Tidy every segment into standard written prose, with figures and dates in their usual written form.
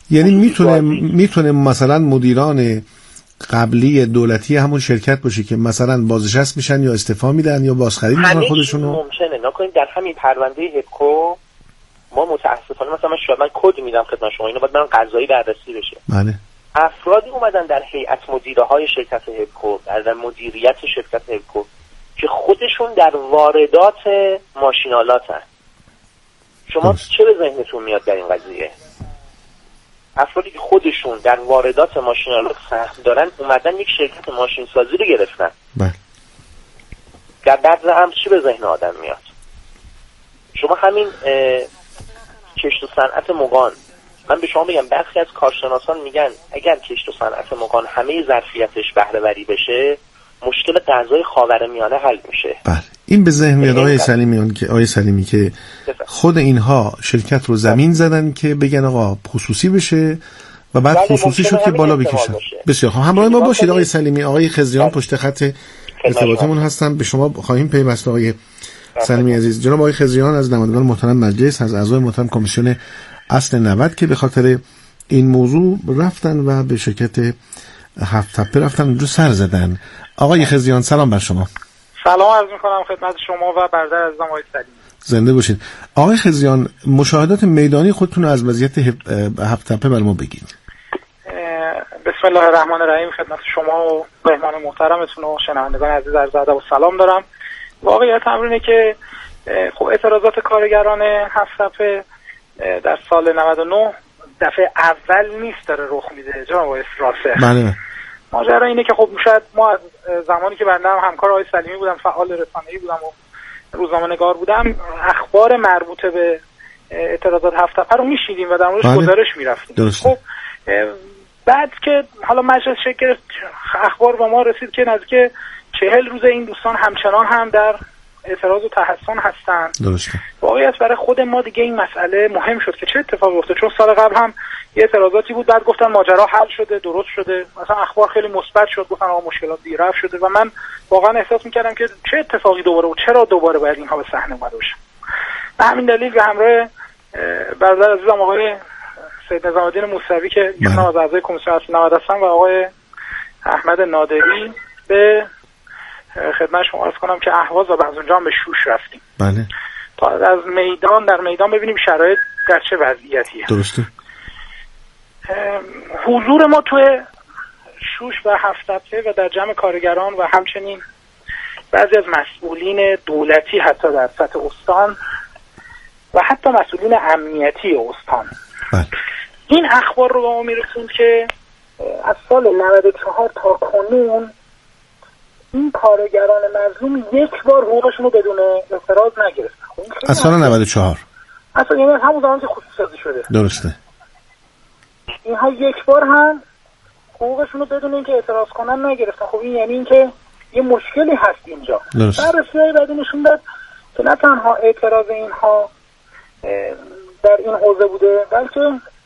یعنی میتونه مثلا مدیران قبلی دولتی همون شرکت باشه که مثلا بازنشست میشن یا استعفا میدن یا بازخرید میکنن خودشونو. ممکنه نکنید در همین پرونده هپکو ما متاسفانه مثلا من کد میدم خدمت شما، اینو باید من قضایی بررسی بشه. بله. افرادی اومدن در هیئت مدیره های شرکت هپکو، در مدیریت شرکت هپکو که خودشون در واردات ماشینالاتن. شما چه به ذهنتون میاد در این قضیه؟ افرادی که خودشون در واردات ماشینالات سهم دارن اومدن یک شرکت ماشین سازی رو گرفتن. بله. در بعد هم چی به ذهن آدم میاد؟ شما همین کشت و صنعت مغان، من به شما بگم برخی از کارشناسان میگن اگر کشت و صنعت مغان همه ظرفیتش بهره وری بشه مشکل غذای خاورمیانه حل میشه. بله. این به ذهن میاد آقای سلیمی که خود اینها شرکت رو زمین زدن که بگن آقا خصوصی بشه و بعد خصوصی شد که بالا بکشن. بسیار خوب، همراه ما باشید آقای سلیمی. آقای خضریان پشت خط ارتباطمون هستن، به شما خواهیم پیوست. آقای سلیمی عزیز، جناب آقای خضریان از نمایندگان محترم مجلس، از اعضای محترم کمیسیون اصل 90 که به خاطر این موضوع رفتن و به شرکت هفت تپه رفتن اونجا سر زدن. آقای خضریان سلام بر شما. سلام عرض می‌کنم خدمت شما و برادر عزیزم آقای سلیمی. زنده باشید. آقای خضریان، مشاهدات میدانی خودتون از وضعیت هفت تپه بر ما بگید. بسم الله الرحمن الرحیم. خدمت شما و مهمان محترمتون و شنوندگان عزیز عرض ادب و سلام دارم. واقعیت امر اینه که خب اعتراضات کارگران هفت تپه در سال 99 دفعه اول نیست داره رخ میده جناب آقای راسخ. بله. ماجرا اینه که خب شاید ما از زمانی که بنده هم همکار آقای سلیمی بودم، فعال رسانه‌ای بودم و روزنامه‌نگار بودم، اخبار مربوطه به اعتراضات هفت تپه رو میشیدیم و در موردش گزارش میرفتیم. خب بعد که حالا مجلس شکل گرفت، اخبار با ما رسید که نزدیک 40 روز این دوستان همچنان هم در اعتراض و تحصن هستن. درسته. واقعیت برای خود ما دیگه این مسئله مهم شد که چه اتفاقی افتاد، چون سال قبل هم یه اعتراضاتی بود، بعد گفتن ماجرا حل شده، درست شده، مثلا اخبار خیلی مثبت شد، گفتن آقا مشکلات رفع شده و من واقعا احساس می‌کردم که چه اتفاقی دوباره و چرا دوباره باید اینها به صحنه اومده باشن. به همین دلیل به همراه برادر عزیزم آقای سید نظام الدین موسوی که یکی از اعضای کمیسیون اصل 90 هستن و آقای احمد نادری به خدمت شما عرض کنم که اهواز و بعد اونجا هم به شوش رفتیم. بله. تا از در میدان ببینیم شرایط در چه وضعیتیه. درسته. حضور ما توی شوش و هفت تپه و در جمع کارگران و همچنین بعضی از مسئولین دولتی حتی در سطح استان و حتی مسئولین امنیتی استان، بله. این اخبار رو به ما میرسوند که از سال 94 تا کنون این کارگران مظلوم یک بار حقوقشون رو بدون اعتراض نگرفتن. از سال 94 اصلا یعنی همون زمان که خصوصی سازی شده. درسته. اینها یک بار هم حقوقشون رو بدون اینکه اعتراض کنن نگرفتن. خب این یعنی اینکه یه مشکلی هست اینجا. بررسی‌های بعدی نشون داد که نه تنها اعتراض اینها در این حوزه بوده، بلکه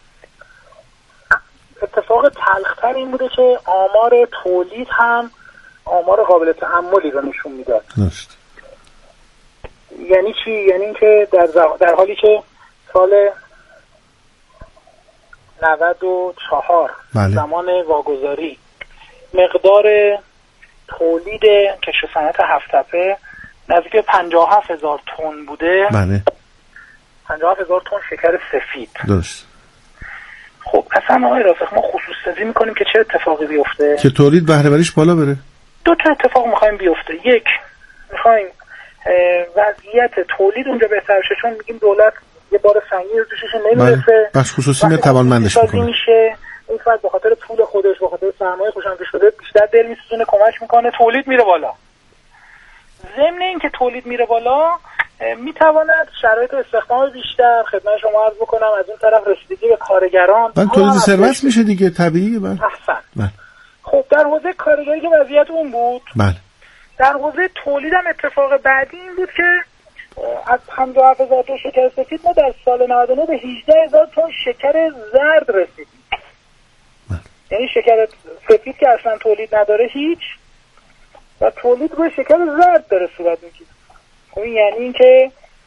اتفاق تلخ‌تر این بوده که آمار تولید هم آمار قابل تحملی رو نشون میداد. درست. یعنی چی؟ یعنی اینکه در حالی که سال 94 بله. زمان واگذاری مقدار تولید کشت و صنعت هفت تپه نزدیک 57,000 تن بوده. بله. 57,000 تن شکر سفید. درست. خب اصلا آقای راسخ ما خصوص سازی میکنیم که چه اتفاقی بیفته؟ که تولید بهره وریش بالا بره. دو تا اتفاق میخوایم بیفته. یک، میخوایم وضعیت تولید اونجا بهتر شه، چون میگیم دولت یه بار سنگین رو توشش نمیرسه. بخش خصوصی میاد توانمندش میکنه. این فرد به خاطر پول خودش، به خاطر سرمایه خوشنده شده بیشتر دل میسوزونه، کمک میکنه، تولید میره بالا. ضمن این که تولید میره بالا میتواند شرایط استخدام بیشتر، خدمت شما عرض بکنم، از اون طرف رسیدگی به کارگران، تولید ثروت میشه دیگه، طبیعیه. بله. احسن. خب در حوزه کارگری که وضعیت اون بود. بله. در حوزه تولید هم اتفاق بعدی این بود که از 57,000 تن شکر سفید ما در سال 99 به 18,000 تن شکر زرد رسیدیم. یعنی شکر سفید که اصلا تولید نداره هیچ و تولید روی شکر زرد داره صورت میگیره. خب این یعنی این که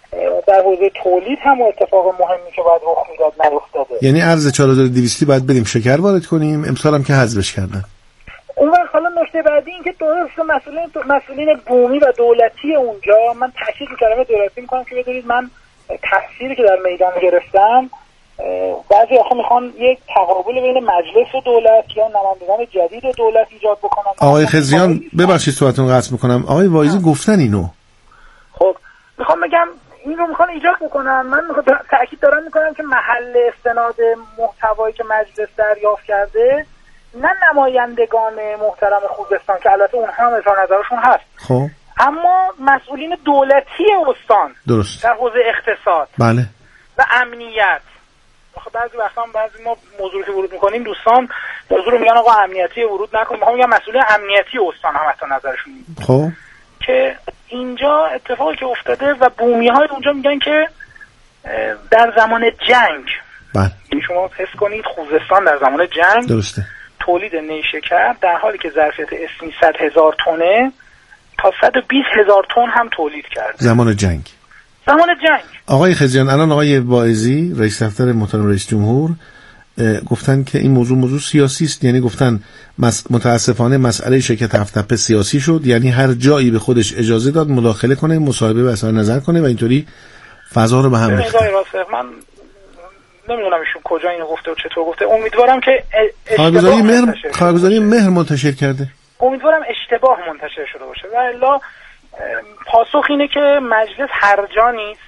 در حوزه تولید هم اتفاق مهمی که باید رخ میداد نیفتاده. یعنی ارز 4200 باید بریم شکر وارد کنیم، امسال هم که حذفش کردن. اون وقت حالا نکته بعدی این که درست مسئولین بومی و دولتی اونجا، من تاکید کلمه دولتی میکنم که بدونید من تفسیری که در میدان گرفتم، بعضی آخه میخوان یک تقابل بین مجلس و دولت یا نمایندگان جدید دولت ایجاد بکنن. آقای خضریان ببخشید صحبتتون قطع میکنم، آقای واعظی گفتن اینو. خب میخوام بگم این رو میخوان ایجاد بکنن. من تاکید دارم میکنم که محل استناد محتوایی که مجلس دریافت کرده نه نمایندگان محترم خوزستان که البته اونها هم اظهار نظرشون هست، خب اما مسئولین دولتی استان درست در حوزه اقتصاد بله و امنیت. بعضی وقتا بعضی ما موضوعی که ورود میکنیم دوستان موضوع رو میگن آقا امنیتی ورود نکنیم، میخوام بگم مسئولین امنیتی استان هم حتی نظرشون خب که اینجا اتفاقی که افتاده و بومی های اونجا میگن که در زمان جنگ بله شما حس کنید خوزستان در زمان جنگ درسته تولید نیشکر در حالی که ظرفیت اسمی 100,000 تنه تا 120,000 تن هم تولید کرد زمان جنگ. آقای خضریان الان آقای واعظی رئیس دفتر محترم رئیس جمهور گفتن که این موضوع سیاسی است، یعنی گفتن متاسفانه مسئله شرکت هفت‌تپه سیاسی شد، یعنی هر جایی به خودش اجازه داد مداخله کنه، مصاحبه و اظهار نظر کنه و اینطوری فضا رو به هم ریخت. من نمیدونم ایشون کجا اینو گفته و چطور گفته. امیدوارم که خبرگزاری مهر منتشر کرده. امیدوارم اشتباه منتشر شده باشه و الا پاسخ اینه که مجلس هر جا نیست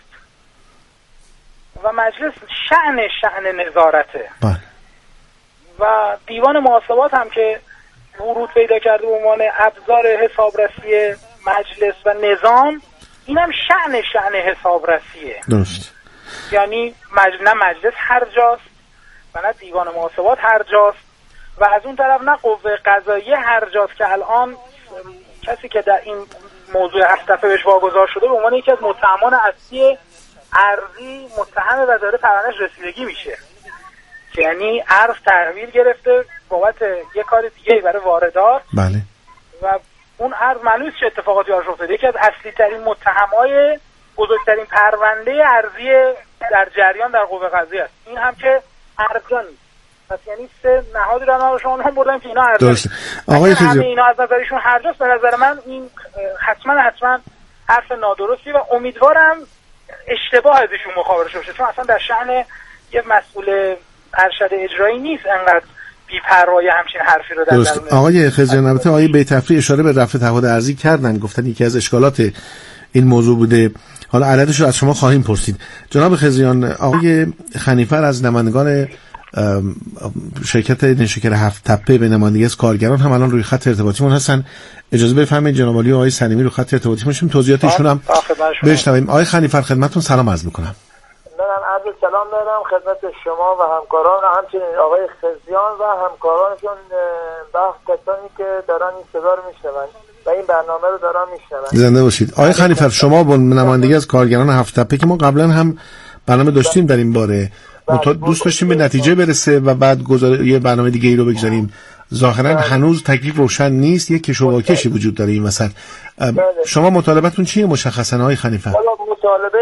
و مجلس شأن نظارته بله. و دیوان محاسبات هم که ورود پیدا کرده به عنوان ابزار حسابرسی مجلس و نظام، اینم شأن حسابرسیه. درست. یعنی نه مجلس هر جاست و نه دیوان محاسبات هر جاست و از اون طرف نه قوه قضاییه هر جاست که الان کسی که در این موضوع هفت‌تپه بهش واگذار شده به عنوان یکی از متهمان اصلی ارضی متهم و داره پروندهش رسیدگی میشه، یعنی ارز تحویل گرفته بابت یه کار دیگه برای واردات بله و اون ارز معلومه چه اتفاقاتی براش افتاده. یکی از اصلی ترین متهمای بزرگترین پرونده ارزی در جریان در قوه قضاییه است. این هم که ارزی نیست، پس یعنی سه نهادی رو من شما هم بردم که اینا ارزی. درسته. آقای همه اینا از نظرشون هر جاست. به نظر من این حتما حرف نادرستی و امیدوارم اشتباه از ایشون مخابره شده، چون اصلا در شأن یه مسئول ارشد اجرایی نیست انقدر بی‌پروایی همچین حرفی رو در درون. آقای خضریان البته آقای بی‌تفری اشاره به رفع تعهد ارزی کردن، گفتن یکی از اشکالات این موضوع بوده. حالا علتش رو از شما خواهیم پرسید. جناب خضریان، آقای خنیفر از نمایندگان شرکت نیشکر هفت‌تپه به نمایندگی از کارگران هم الان روی خط ارتباطیمون هستن. اجازه بفرمایید جناب عالی آقای سلیمی رو خط ارتباطیمون شیم، توضیحات ایشون هم بشنویم. آقای خنیفر خدمتتون سلام عرض می‌کنم. منم عرض سلام دارم خدمت شما و همکاران، همچنین آقای خضریان و همکارانشون، کسانی که دارن این صدا رو میشنون و این برنامه رو دارن میشنون. زنده باشید. آقای خنیفر شما با نمایندگی از کارگران هفت‌تپه که ما قبلا هم برنامه داشتیم در این باره، دوست داشتیم به نتیجه برسه و بعد یه برنامه دیگه ای رو بگذاریم. ظاهرا هنوز تکلیف روشن نیست، یک کش و واکشی وجود داره این مثلا. شما مطالبتون چیه مشخصا آقای خنیفر؟ مطالبه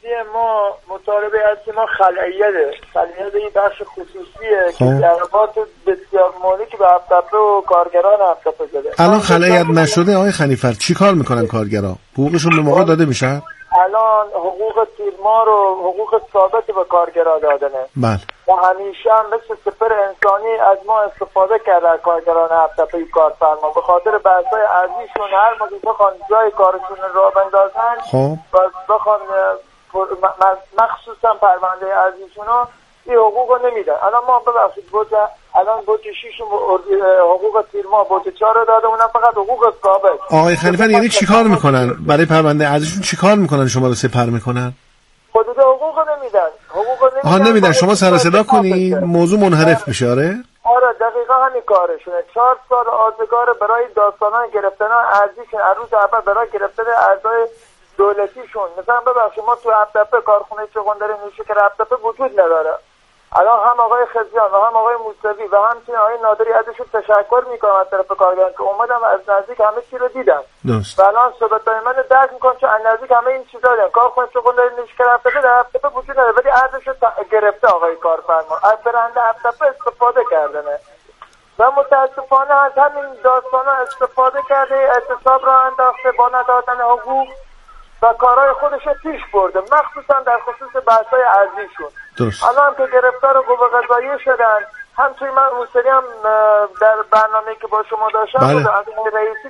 اصلی ما خلعیت این بخش خصوصیه که ضربات بسیار مهلکی به هفت‌تپه و کارگران هفت‌تپه زده. الان خلعیت نشده آقای خنیفر چی کار میکنن کارگرا؟ حقوقشون به موقع داده میشه؟ الان حقوق تیرمار و حقوق ثابت به کارگران دادنه. بله. و همیشه هم مثل سپر انسانی از ما استفاده کرده کارگران هفت‌تپه کارفرما به خاطر بحث‌های ارزیشون. هر موقع بخوان جای کارشون رو بندازن و بخوان مخصوصا پرونده ارزیشونو این حقوق رو نمیدن. الان ما ببخشید الان بود 6 حقوق تیرما بود 4 داده، اونم فقط حقوق ثابت. آقای خلیفر یعنی چیکار میکنن برای پرونده ارزششون؟ چیکار میکنن شما رو سپر میکنن؟ حدود حقوق نمیدن. شما سر صدا کنین موضوع منحرف میشه. آره دقیقاً همین کارشونه. 4 سال آزگار برای داستانان گرفتن ارزششون، روز اول برای گرفتن ارزهای دولتیشون. مثلا ببخشید ما تو هفت‌تپه کارخونه چغندر نیشکر هفت‌تپه وجود نداره. الان هم آقای خزیان و هم آقای موسوی و همچنین آقای نادری ازشون تشکر میکنم از طرف کارگران که اومدم از نزدیک همه چی رو دیدم و الان صحبت‌های من درک میکنم چون از نزدیک همه این چیزا دیدن. کار خودش رو داره نشکر هفتپه در هفتپه وجود نداره ولی ارزش گرفته آقای کارفرما از برنده هفتپه استفاده کردنه و متاسفانه از همین داستانا استفاده کرده، اعتصاب را انداخته با ندادن حقوق و کارهای خودش رو پیش برده، مخصوصا در خصوص بحث‌های ارزیشون. الان که گرفتار قوه قضاییه شدن، همچنین من موسوی هم در برنامه‌ای که با شما داشتم از رئیسی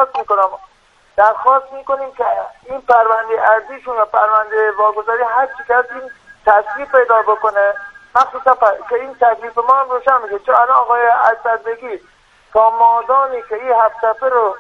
درخواست میکنیم که این پرونده ارزیشون و پرونده واگذاری هر چی که این تصویب پیدا بکنه، مخصوصا که این تکلیف ما هم روشن میشه. چون الان آقای اسدبگی تا مادامی که این هفتپه رو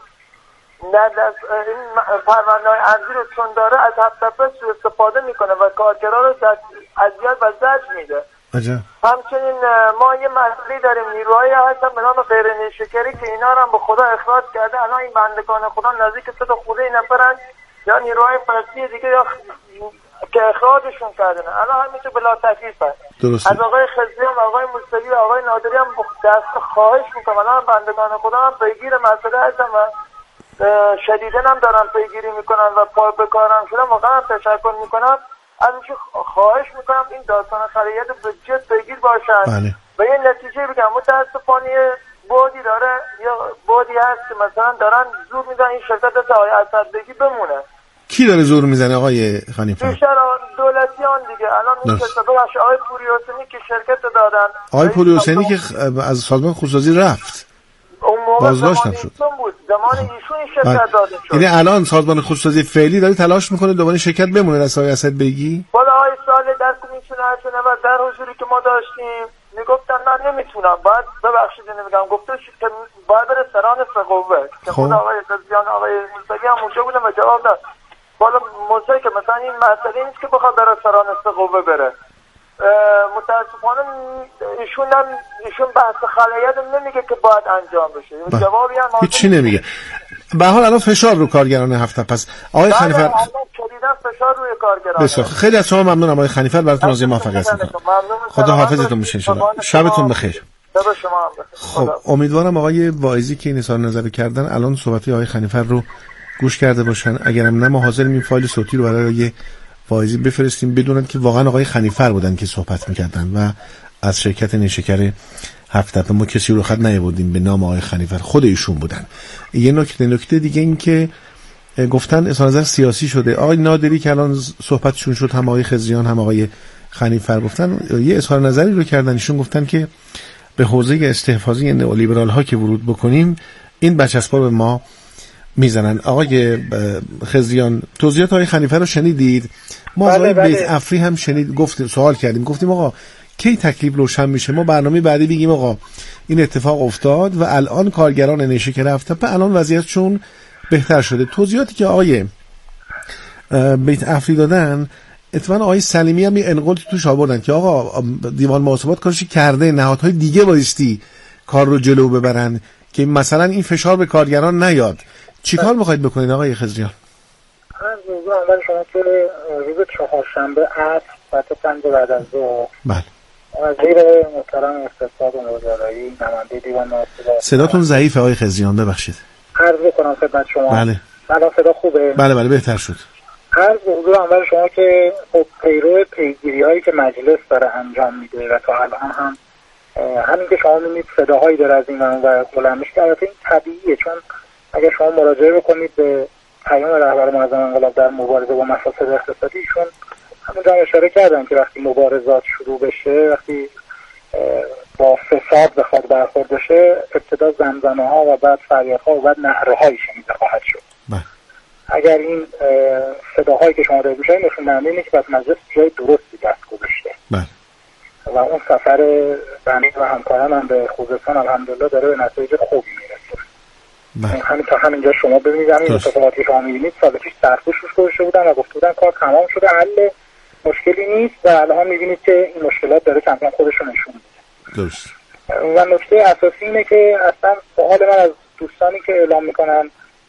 این پرونده های ارزی رو چون داره از هفتپه سوء استفاده میکنه و کارگران رو اذیت و زجر میده. همچنین ما یه مسئله داریم، نیروهایی هستن به نام غیر نیشکری که اینا رو هم به خدا اخراج کرده. الان این بندگان خدا نزدیک 3 تا خورده نفرن یا نیروهای فلسطینی دیگه یا که اخراجشون کردن. الان همینطور بلا تکلیف هست. از آقای خزیان و آقای موسوی و آقای نادری هم دست خواهش میکنم. الان بندگان خدا هم پیگیر مسئله هستن و شدیدن هم دارن پیگیری میکنن و پای به کارم شدن. واقعا هم تشکر میکنم ازش، خواهش میکنم این داستان خریت به جد پیگیر باشن و یه نتیجه بگم. متاسفانه بودی داره یا بودی هست که مثلا دارن زور میزن این شرکت از آقای اسدبگی بمونه. کی داره زور میزنه آقای خانیفر؟ بیشتر دولتیان دیگه. الان این کسب آقای پوری حسینی که شرکت دادن، آقای پوری حسینی که از سازمان خودسازی رفت بازداشتم شد، زمان ایشون شرکت داده شد. یعنی الان سازمان خودسازی فعلی داره تلاش میکنه دوباره شرکت بمونه از آقای اسدبگی؟ بالا آقای ساله در کمیسیون ارشد و در حضوری که ما داشتیم میگفتن نه نمیتونم، باید ببخشید نمیگم، گفته که باید بره سران سقوه که خود آقای خزیان آقای موسوی هم اونجا بودن و جواب داد. بالا موسوی که مثلا این مسئله نیست که بخواد بره سران سقوه بره. متاسفانه ایشون بحث خلایت نمیگه که باید انجام بشه. جوابی هم هیچی نمیگه. به حال الان فشار رو کارگران هفته پس آقای خلیفر فشار روی کارگران. بسیار خیلی از شما ممنونم آقای خلیفر، براتون از موفقیت میکنم. خدا حافظتون باشه ان شاء الله. شبتون بخیر. خب امیدوارم آقای واعظی که این اظهار نظر کردن الان صحبت آقای خلیفر رو گوش کرده باشن. اگرم نه ما حاضریم این فایل صوتی رو برای واعظی بفرستیم بدونن که واقعا آقای خلیفر بودن که صحبت میکردن و از شرکت نیشکر هفتپه ما کسی رو خط نیاوردیم به نام آقای خلیفر، خود ایشون بودن. یه نکته دیگه این که گفتن اظهار نظر سیاسی شده. آقای نادری که الان صحبتشون شد، هم آقای خزیان هم آقای خلیفر گفتن یه اظهار نظری رو کردن. ایشون گفتن که به حوزه استحفاظی نئولیبرال ها که ورود بکنیم این بچسبا به ما میزنن. آقای خزیان توضیحات آقای خلیفر رو شنیدید؟ ما آقای بیت افری هم شنید، گفتیم سوال کردیم، گفتیم آقا کی تکلیف روشن میشه؟ ما برنامه بعدی بگیم آقا این اتفاق افتاد و الان کارگران نیشکر هفتپه الان وضعیتشون بهتر شده. توضیحاتی که آقای بیت افری دادن اتفاقا آقای سلیمی هم یه انقلتی توش آوردن که آقا دیوان محاسبات کارش کرده، نهادهای دیگه بایستی کار رو جلو ببرن که مثلا این فشار به کارگران نیاد. چیکار میخواید بکنید آقای خزیان؟ از موضوع اول شما که روز چهارشنبه عصر ساعت 5 بعد از ظهر بله وزیر محترم اقتصاد و نوآوری نماینده دیوان محاسبات. صداتون ضعیفه آقای خزیان، ببخشید. عرض بکنم خدمت شما. بله الان صدا خوبه؟ بله بهتر شد. عرض موضوع اول شما که خب پیگیری‌هایی که مجلس داره انجام میده و تا الان هم همین که شما می‌بینید صداهایی داره از این و بلند میشه، البته این طبیعیه، چون اگر شما مراجعه بکنید به پیام رهبر منظم انقلاب در مبارزه با مفاسد اقتصادی، ایشون همونجا اشاره کردن که وقتی مبارزات شروع بشه، وقتی با فساد بخواد برخورد بشه، ابتدا زمزمه ها و بعد فریادها و بعد نعره هایی شنیده خواهد شد. اگر این صداهایی که شما دارید میشن نشون دهنده اینه که بعد مجلس جای درستی دست گذاشته و اون سفر بنده و همکاران هم به خوزستان الحمدلله داره به نتایج خوبی میرسه. همین تا همینجا شما ببینید همین اتفاقاتی که شما میبینید سال پیش سرپوش روش گذاشته بودن و گفته بودن کار تمام شده، حل مشکلی نیست و الان میبینید که این مشکلات داره کم کم خودشون نشون میده. درست. و نکته اساسی اینه که اصلا سوال من از دوستانی که اعلام میکنن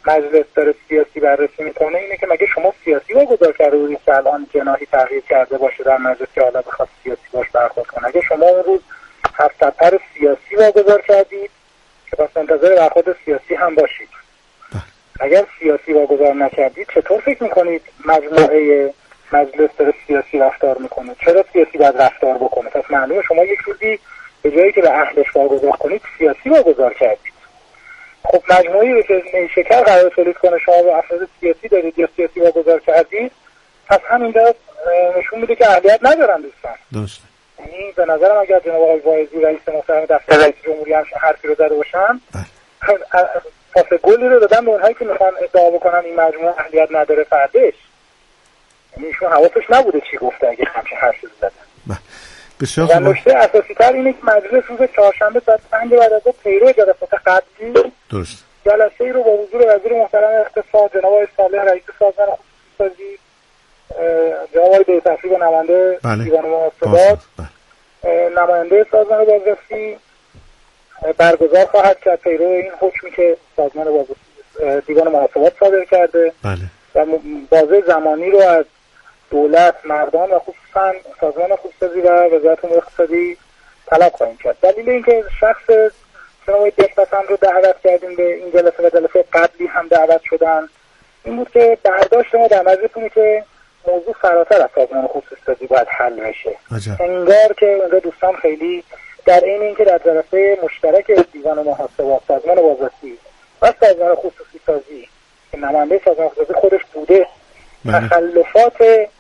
مجلس داره سیاسی بررسی میکنه اینه که مگه شما سیاسی واگذار کرده بودید که الان جناحی تغییر کرده باشه در مجلس که حالا بخواد سیاسی باش برخورد کنه؟ اگه شما اون روز هفت‌تر سیاسی واگذار کردید که پس منتظر برخورد سیاسی هم باشید. اگر سیاسی واگذار نکردید چطور فکر میکنید مجموعه مجلس داره سیاسی رفتار میکنه؟ چرا سیاسی باید رفتار بکنه؟ پس معلومه شما یک روزی به جایی که به اهلش واگذار کنید سیاسی واگذار کردید. خب مجموعی که شکر قرار تولید کنه شما به افراد سیاسی دارید یا سیاسی واگذار کردید، پس همین دست نشون میده که اهلیت ندارن دوستان. درسته. یعنی به نظرم اگر جناب آقای واعظی رئیس محترم دفتر رئیس جمهوری هم حرفی رو زده باشن، پاس گلی رو دادن به اونهایی که میخوان ادعا بکنن این مجموعه اهلیت نداره فردش. یعنی ایشون حواسش نبوده چی گفته اگه همچین حرفی زدن. بسیار و نکته اساسی تر اینه که مجلس روز چهارشنبه ساعت 5 بعد از ظهر پیرو جلسات قبلی درست جلسه‌ای رو با حضور وزیر محترم اقتصاد جناب آقای صالح رئیس سازمان خصوصی، جناب آقای بی‌تفریق نماینده دیوان محاسبات، نماینده سازمان بازرسی برگزار خواهد کرد پیرو این حکمی که سازمان دیوان محاسبات صادر کرده. بله. و بازه زمانی رو از دولت، مردم و خصوصا سازمان خصوصی و وزارت امور اقتصادی طلب خواهیم کرد. دلیل اینکه شخص جناب دهقان رو دعوت کردیم به این جلسه و جلسه قبلی هم دعوت شدن این بود که برداشت ما در مجلس اینه که موضوع فراتر از سازمان خصوصی باید حل بشه. انگار که اونجا دوستان خیلی در این اینکه در جلسه مشترک دیوان محاسبات، سازمان بازرسی و سازمان خصوصی سازی که نماینده سازمان خصوصی خودش بوده تخلفات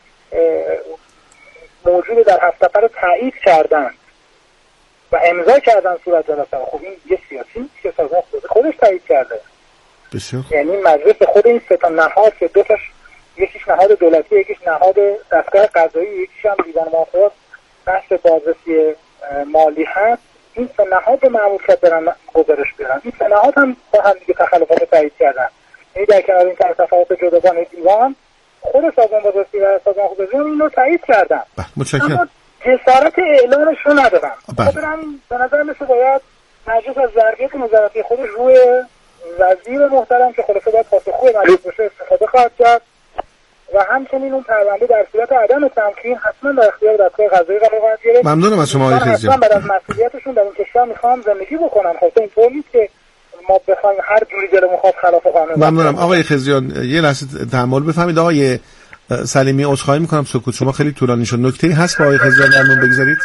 موجود در هفت نفر رو تایید کردن و امضا کردن صورت جلسه. خب این یه سیاسی نیست که سازمان خصوصی خودش تایید کرده. یعنی مجلس خود این سه تا نهاد که دو تاش یکیش نهاد دولتی، یکیش نهاد دستگاه قضایی، یکیش هم دیوان محاسبات بحث بازرسی مالی هست، این سه نهاد رو معمول کرد برن گزارش بیارن. این سه نهاد هم با هم دیگه تخلفات تایید کردن. یعنی در کنار این تخلفات جداگانه دیوان خود سازمان بازرسی و سازمان خصوصی هم این رو تایید کردن. متشکرم. جسارت اعلامش رو ندارن. خاطر همین به نظر میسه باید مجلس از ظرفیت نظارتی خودش روی وزیر محترم که خلاصه باید پاسخگوی مجلس باشه استفاده خواهد کرد و همچنین اون پرونده در صورت عدم تمکین حتما در اختیار دستگاه قضایی قرار خواهد گرفت. ممنونم از شما آقای خزیان. حتما بعد از مسئولیتشون در این کشور میخوام زندگی بکنن. خب اینطور نیست که ما بخوایم هر جوری دلمون خواست خلاف قانون. ممنونم آقای خزیان. یه لحظه تحمل بفرمایید آقای سلیمی، عذرخواهی میکنم سکوت شما خیلی طولانی شد. نکته‌ای هست با آقای خزیان درمون بگذارید؟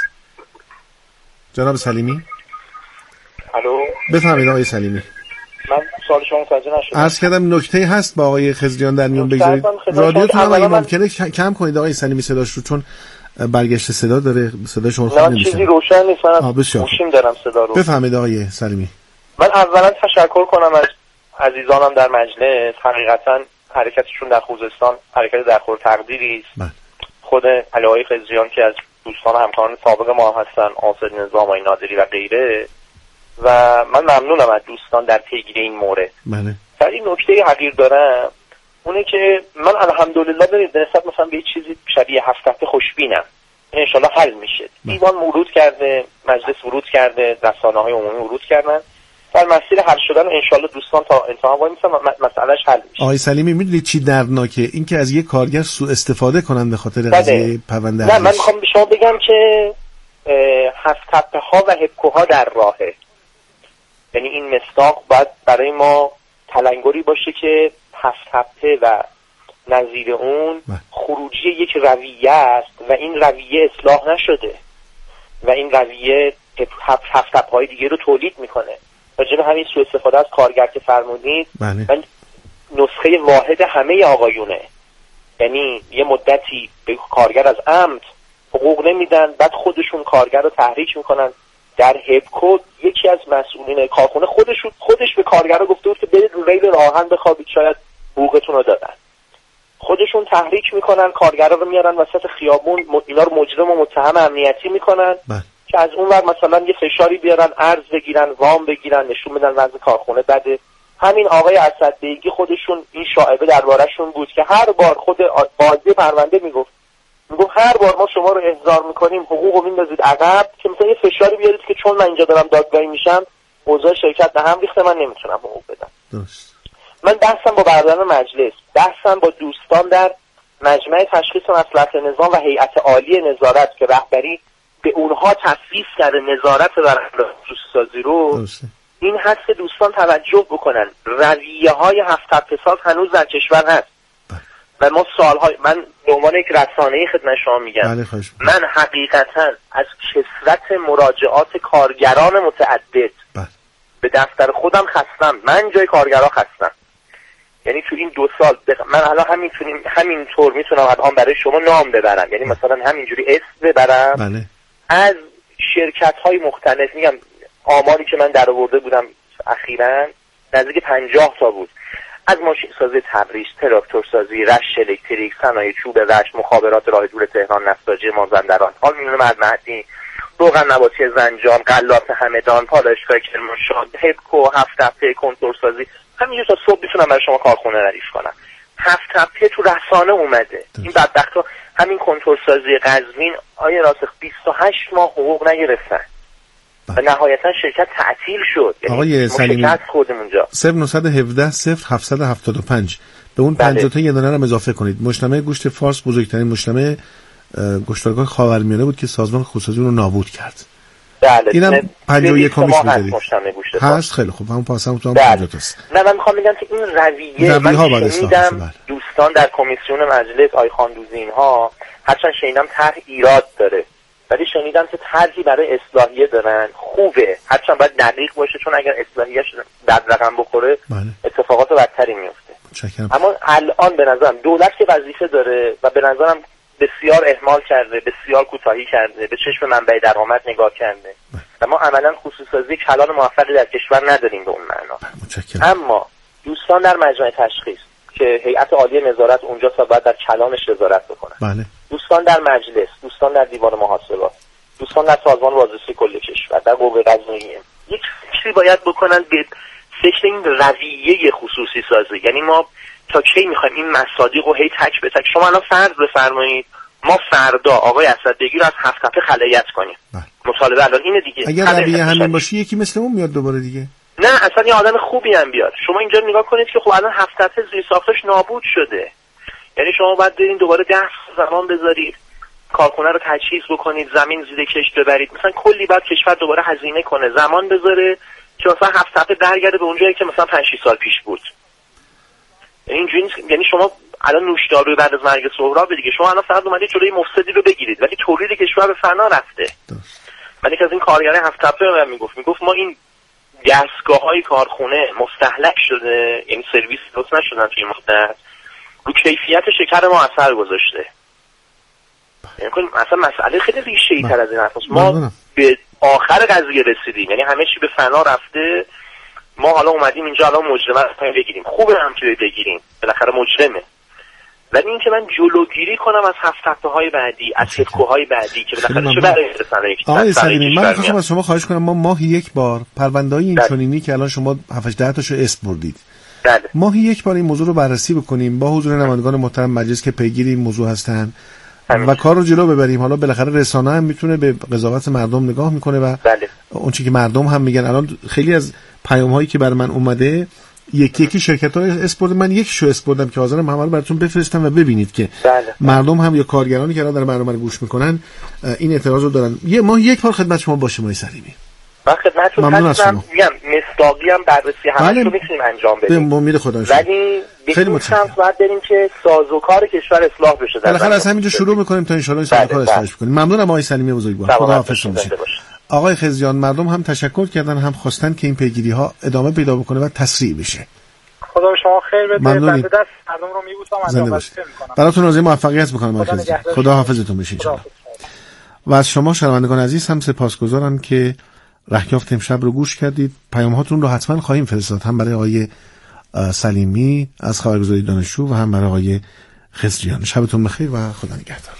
جناب سلیمی. الو بفرمایید آقای سلیمی. من سوال شما متوجه نشدم. عرض کردم نکته‌ای هست با آقای خزیان در میون بگذارید؟ رادیوتون هم اگه ممکنه کم کنید آقای سلیمی صداش رو، چون برگشت صدا داره. صدا شما خوب نمیشه. چیزی روشن نیست. من گوشیم دارم صدا رو. بفرمایید آقای سلیمی. من اولا تشکر کنم از عزیزانم در مجلس. حقیقتا حرکتشون در خوزستان حرکت در خور تقدیری است. خود علی خزیان که از دوستان همکاران سابق ما هستن، آصر نظام و نادری و غیره، و من ممنونم از دوستان در پیگیری این مورد. بله. ولی نکته حقیر دارم اونه که من الحمدلله نسبت مثلا به چیزی شبیه هفته خوشبینم. این ان شاءالله حل میشه. دیوان ورود کرده، مجلس ورود کرده، رسانه‌های عمومی ورود کردن. در مسیر حل شدن ان شاءالله دوستان تا انتها وای میسن مسئلهش حل میشه. آقای سلیمی میدونید چی دردناکه؟ این که از یک کارگر سوء استفاده کنن به خاطر قضیه پرونده. نه من میخوام به شما بگم که هفت تپه ها و هپکوها در راهه. یعنی این مصداق باید برای ما تلنگری باشه که هفت تپه و نظیر اون خروجی یک رویه است و این رویه اصلاح نشده و این رویه هفت تپه های دیگه رو تولید میکنه. راجب همین سوء استفاده از کارگر که فرمودید، من نسخه واحد همه آقایونه. یعنی یه مدتی به کارگر از عمد حقوق نمیدن، بعد خودشون کارگر رو تحریک میکنن. در هپکو یکی از مسئولین کارخونه خودش به کارگر رو گفته بود که برید رو ریل راهن بخوابید شاید حقوقتون رو دادن. خودشون تحریک میکنن، کارگرا رو میارن وسط خیابون، اینا رو مجرم و متهم امنیتی میکنن که از اون ور مثلا یه فشاری بیارن، ارز بگیرن، وام بگیرن، نشون بدن وضع کارخونه بده. همین آقای اسدبیگی خودشون این شایعه دربارشون بود که هر بار خود بازی پرونده میگفت هر بار ما شما رو احضار میکنیم حقوقو میندازید عقب که مثلا یه فشاری بیارید که چون من اینجا دارم دادگاهی میشم اوضاع شرکت به هم ریخته، من نمیتونم حقوق بدم. درست. من بحثم با برادران مجلس، بحثم با دوستان در مجمع تشخیص مصلحت نظام و هیئت عالی نظارت که رهبری به اونها تفویض کرده نظارت بر خصوصی‌سازی رو، این هست که دوستان توجه بکنن رویه‌های هفت فساد هنوز در کشور هست و ما سالهای، من به عنوان یک رسانه‌ای خدمت شما میگم، من حقیقتاً از کثرت مراجعات کارگران متعدد به دفتر خودم خستم. من جای کارگرها خستم. یعنی تو این 2 سال من الان همینطور میتونم الان برای شما نام ببرم، یعنی مثلا همینجوری اسم ببرم از شرکت‌های مختلف. میگم آماری که من در آورده بودم اخیراً نزدیک 50 تا بود، از ماشین سازی تبریز، تراکتور سازی، رشت الکتریک، صنایع چوب رشت، مخابرات راه دور تهران، نساجی مازندران، آلومینیوم معدنی، روغن نباتی زنجان، غلات همدان، پالایشگاه کرمانشاه، هپکو، هفت تپه کنتور سازی. همینجور تا صبح میتونم برای شما کارخونه ردیف کنم. هفت تپه تو رسانه اومده. این بدبختا همین کنتور سازی قزوین آیه راسخ 28 ماه حقوق نگرفتن و نهایتا شرکت تعطیل شد. آقای سلیمی 0917 0775 به اون 50 تا یه دونه رو اضافه کنید. مجتمع گوشت فارس بزرگترین مجتمع گوشتارگاه خاورمیانه بود که سازمان خودسازی رو نابود کرد. بله. اینم 51 کمیش می‌دید. هست خیلی خوب. همون پاسم تو هم 50 تاست. نه من می‌خوام بگم که این رویه من شنیدم دوستان در کمیسیون مجلس آقای خاندوزی اینها هرچند شنیدم طرح ایراد داره، ولی شنیدم که طرحی برای اصلاحیه دارن خوبه، هرچند باید دقیق باشه چون اگر اصلاحیه‌اش بد رقم بخوره اتفاقات بدتری میفته. اما الان به نظرم دولت که وظیفه داره و به نظرم بسیار اهمال کرده، بسیار کوتاهی کرده، به چشم منبع درآمد نگاه کرده و ما عملاً خصوصی‌سازی کلان موفقی در کشور نداریم به اون معنا. اما دوستان در مجمع تشخیص که هیئت عالی نظارت اونجا تا بعد در کلانش نظارت بکنن، دوستان در مجلس، دوستان در دیوان محاسبات، دوستان در سازمان بازرسی کل کشور، در قوه قضاییه، یک فکری باید بکنن به فکر این رویه خصوصی سازی. یعنی ما تا کی میخوایم این مصادیق رو هی تک به تک، شما الان فرض بفرمایید ما فردا آقای اسدبگی رو از هفت تپه خلایت کنیم. مطالبه الان اینه دیگه. اگر رویه همین باشه یکی مثل اون میاد دوباره دیگه. نه اصلا یه آدم خوبی هم بیاد. شما اینجا نگاه کنید که خب الان هفت تپه زیر ساختش نابود شده. یعنی شما باید برین دوباره 10 زمان بذارید کارخونه رو تجهیز بکنید، زمین زیر کشت ببرید، مثلا کلی بعد کشور دوباره هزینه کنه، زمان بذاره که مثلا هفت تپه برگرده به اونجایی که مثلا 5 6 سال پیش بود. یعنی شما الان نوشدارو بعد از مرگ سهراب دیگه، شما الان فقط اومدید جلوی مفسدی رو بگیرید ولی تولید کشور به فنا رفته. من یک از این کارگرای هفت تپه به من میگفت ما این دستگاه‌های کارخونه مستهلک شده، یعنی سرویس درست نشدن توی مدت، رو کیفیت شکر ما اثر گذاشته. یعنی اصلا مسئله خیلی ریشه‌ای تر از این حرفاست. ما به آخر قضیه رسیدیم، یعنی همه چی به فنا رفته. ما حالا اومدیم اینجا الان مجرم رو بگیریم، خوبه هم که بگیریم، بالاخره مجرمه، ولی این که من جلوگیری کنم از هفت تپه‌های بعدی، از هپکوهای بعدی که بالاخره چه برای رسانه‌ای. آقای سلیمی من می‌خواستم از شما خواهش کنم ما ماهی یک بار پرونده‌های این چنینی که الان شما 7 10 تاشو اسم بردید، ماهی یک بار این موضوع رو بررسی بکنیم با حضور نمایندگان محترم مجلس که پیگیر این موضوع هستن و کار رو جلو ببریم. حالا بالاخره رسانه هم میتونه به قضاوت مردم نگاه میکنه و اون چیزی که مردم هم میگن. الان خیلی از پیام‌هایی که بر من اومده یکی شرکت‌ها اسپورت، من یکیشو اسپوردم که حاضرم همه رو براتون بفرستم و ببینید که مردم هم یا کارگرانی که الان در برنامه رو گوش میکنن این اعتراض رو دارن. ما یک بار خدمت شما باشیم آقای سلیمی. من خدمتتون هستم، میگم مصداقی هم بررسی همش رو میتونیم انجام بدیم. امید خدا شد. ولی خیلی متشکرم. باید بریم که سازوکار کشور اصلاح بشه. بالاخره از همینجا شروع میکنیم تا ان شاء الله سازوکار اصلاح کنیم. ممنونم آقای سلیمی بزرگوار. خدا حافظ شما باشید. آقای خزیان، مردم هم تشکر کردن، هم خواستن که این پیگیری ها ادامه پیدا بکنه و تسریع بشه. خدا به شما خیر بده. بنده دست مردم رو میبوسم، انجام میکنم. براتون آرزوی موفقیت میکنم آقای خزیان. خدا حافظتون باشید. و از شما شنوندگان عزیز هم سپاسگزارم که رهیافت امشب رو گوش کردید. پیام هاتون رو حتما خواهیم فرستاد، هم برای آقای سلیمی از خبرگزاری دانشجو و هم برای آقای خزیان. شبتون بخیر و خدا نگهدار.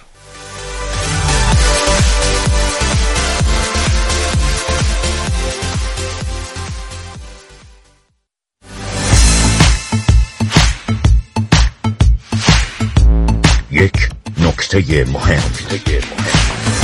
یک نکته مهم.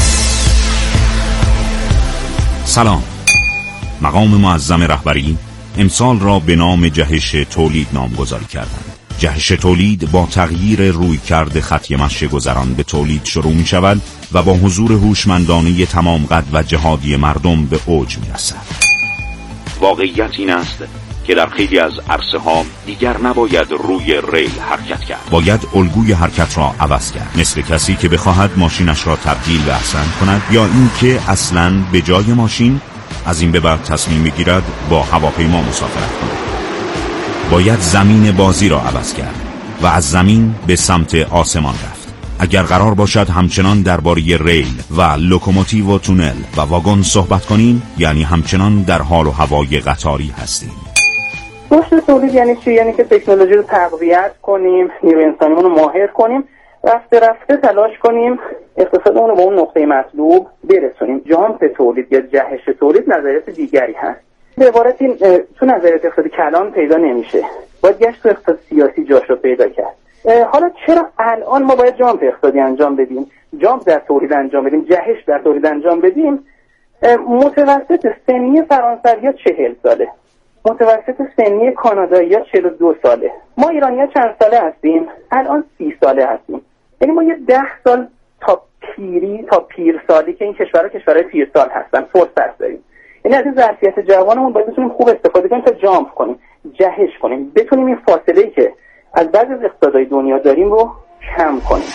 سلام. مقام معظم رهبری امسال را به نام جهش تولید نامگذاری کردند. جهش تولید با تغییر رویکرد خط مشی گذران به تولید شروع می شود و با حضور هوشمندانه تمام قد و جهادی مردم به اوج می رسد. واقعیت این است که در خیلی از عرصه ها دیگر نباید روی ریل حرکت کرد. باید الگوی حرکت را عوض کرد. مثل کسی که بخواهد ماشینش را تبدیل به احسن کند یا اینکه اصلاً به جای ماشین از این به بعد تصمیم می‌گیرد با هواپیما مسافرت کند. باید زمین بازی را عوض کرد و از زمین به سمت آسمان رفت. اگر قرار باشد همچنان درباره ریل و لوکوموتیو و تونل و واگن صحبت کنیم، یعنی همچنان در حال و هوای قطاری هستیم. رشد تولید یعنی چی؟ یعنی که تکنولوژی رو تقویت کنیم، نیروی انسانیمون رو ماهر کنیم، رفته رفته تلاش کنیم اقتصادمون رو به اون نقطه مطلوب برسونیم. جامپ تولید یا جهش تولید نظریات دیگری هست. به عبارتی تو نظریات اقتصادی کلان پیدا نمیشه. باید گشت تو اقتصاد سیاسی جاش رو پیدا کرد. حالا چرا الان ما باید جامپ اقتصادی انجام بدیم؟ جامپ در تولید انجام بدیم، جهش در تولید انجام بدیم؟ متوسط سنی فرانسوی‌ها 40 ساله. متوسط سنی کانادایی‌ها 42 ساله. ما ایرانی‌ها چند ساله هستیم؟ الان 30 ساله هستیم. یعنی ما یه 10 سال تا پیرسالی که این کشورهای پیرسال هستن فرصت داریم. یعنی از این ظرفیت جوانمون باید بتونیم خوب استفاده کنیم تا جامپ کنیم، جهش کنیم، بتونیم این فاصله‌ای که از بعضی از اقتصادهای دنیا داریم رو کم کنیم.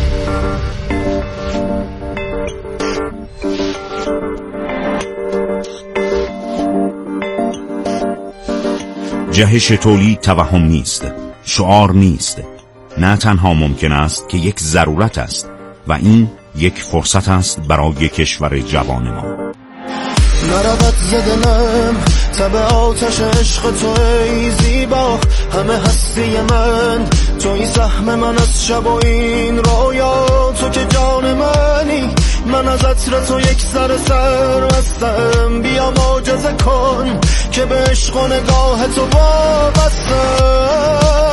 جهش تولید توهم نیست، شعار نیست، نه تنها ممکن است که یک ضرورت است و این یک فرصت است برای کشور جوان ما. نرود زدنم تب آتش عشق تو ای زیبا، همه هستی من توی سهم من از شب و این رویا، تو که جان منی، من از عطر تو یک سر هستم، بیا معجزه کن که به عشق و نگاه تو وابستم.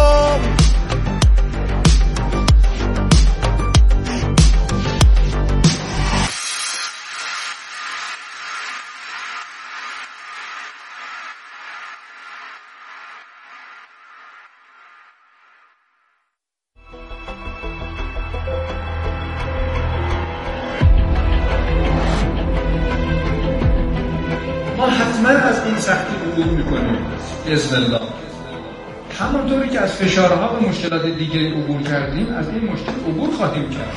حتما از این سختی عبور میکنیم باذن الله. همونطوری که از فشارها و مشکلات دیگری عبور کردیم، از این مشکل عبور خواهیم کرد.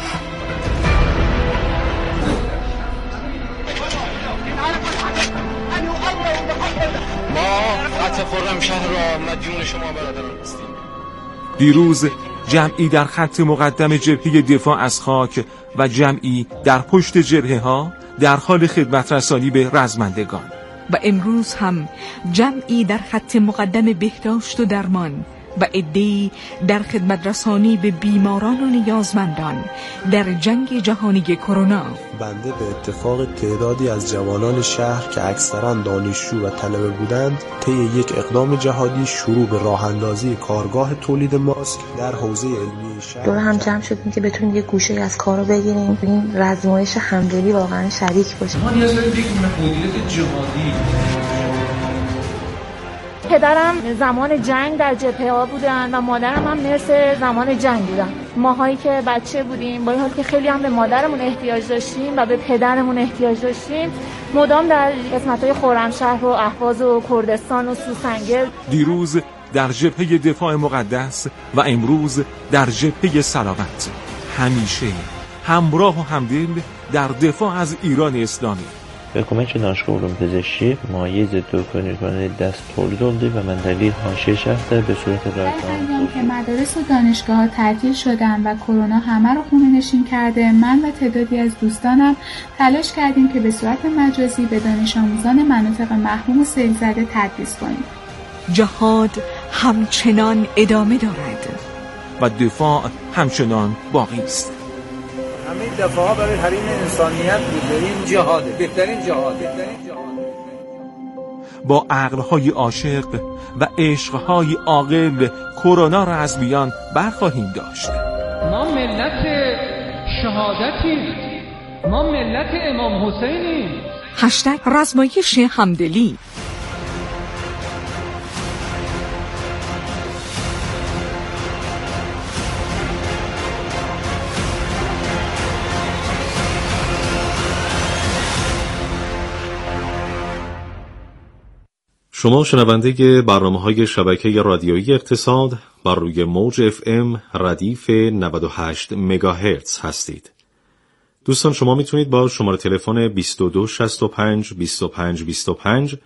ما فتح خرمشهر را مدیون شما برادران هستیم. دیروز جمعی در خط مقدم جبهه دفاع از خاک و جمعی در پشت جبهه‌ها در حال خدمت رسانی به رزمندگان. و امروز هم جمعی در خط مقدم بهداشت و درمان و عده‌ای در خدمت رسانی به بیماران و نیازمندان در جنگ جهانی کرونا. بنده به اتفاق تعدادی از جوانان شهر که اکثرا دانشجو و طلبه بودند، طی یک اقدام جهادی شروع به راه اندازی کارگاه تولید ماسک در حوزه علمی شهر دور هم جمع شدیم که بتونیم یک گوشه از کارو بگیریم، این رزمایش همدلی واقعا شریک باشیم. ما نیاز داریم یک مدیریت جهادی. پدرم زمان جنگ در جبهه‌ها بودن و مادرم هم نرس زمان جنگ بودن. ماهایی که بچه بودیم، با این حال که خیلی هم به مادرمون احتیاج داشتیم و به پدرمون احتیاج داشتیم، مدام در قسمت‌های خرمشهر و اهواز و کردستان و سوسنگل. دیروز در جبهه دفاع مقدس و امروز در جبهه سلامت، همیشه همراه و همدل در دفاع از ایران اسلامی. به کمک دانشگاه علوم پزشکی مایع ضد عفونی دست تولید شده و منطقه حاشیه شهر به صورت رایگان که مدارس و دانشگاه‌ها تعطیل شدن و کرونا همه رو خونه‌نشین کرده، من و تعدادی از دوستانم تلاش کردیم که به صورت مجازی به دانش آموزان مناطق محروم و سیل زده تدریس کنیم. جهاد همچنان ادامه دارد و دفاع همچنان باقی است. همه دفاعها برای حریم انسانیت بود. این جهاده، بهترین جهاد. با عقل‌های عاشق و عشق‌های عاقل کرونا را از میان برخواهیم داشت. ما ملت شهادتیم، ما ملت امام حسینیم. هشتگ رزمایش همدلی. شما شنونده برنامه‌های شبکه رادیویی اقتصاد بر روی موج FM ردیف 98 مگاهرتز هستید. دوستان شما میتونید با شماره تلفن 2265 25 25